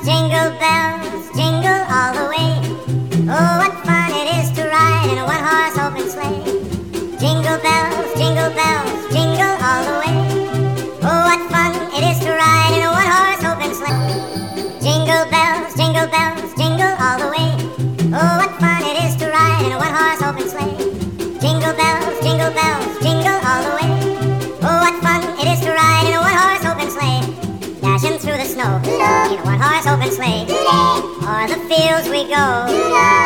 Jingle bells, jingle all the way. Oh, what fun it is to ride in a one-horse open sleigh. Jingle bells, jingle all the way. Oh, what fun it is to ride in a one-horse open sleigh. Jingle bells, jingle all the way. Oh, what fun it is to ride in a one-horse open sleigh. Jingle bells, jingle all the way. Oh, what fun it is to ride in a one-horse open sleigh. Dashing through the snow in a one-horse open sleigh. O'er the fields we go.